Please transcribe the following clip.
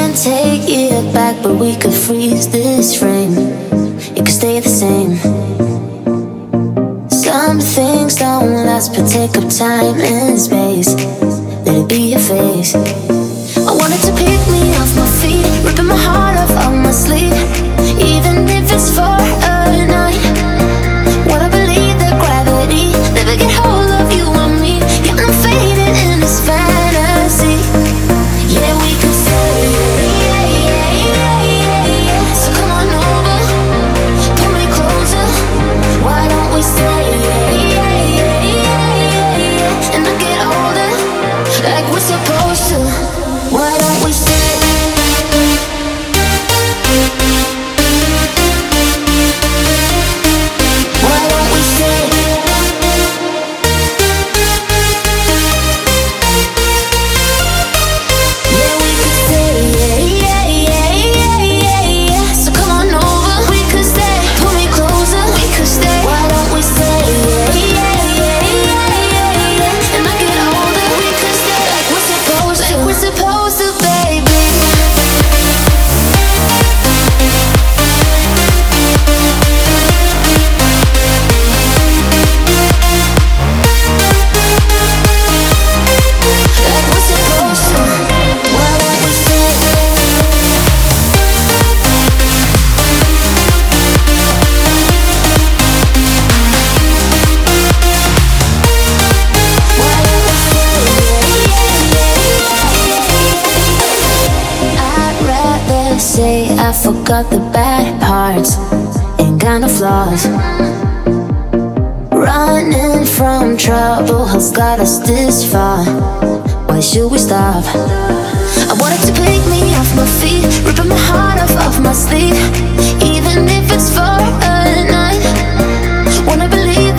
take it back, but we could freeze this frame. It could stay the same. Some things don't last, but take up time and space. Let it be your face. I wanted to pick me off my feet, ripping my heart off my sleeve, even if it's for a night. Wanna believe that gravity never get hold of you and me. Yeah, I'm fading in this fantasy. Yeah, we could stay. So come on over, pull me closer. Why don't we stay? And I get older, like we're supposed to. Why don't we stay? Why don't we stay? Yeah, we could stay. So come on over. We could stay. Pull me closer. We could stay. Why don't we stay? And I get older. We could stay like we're supposed to. Like we're supposed to, baby. Like we're supposed to. Why don't we stay? Why don't we stay? I'd rather say I forgot the bad parts and kind of flaws. Running from trouble has got us this far. Why should we stop? I wanted to pick me off my feet, ripping my heart off my sleeve, even if it's for a night. Wanna believe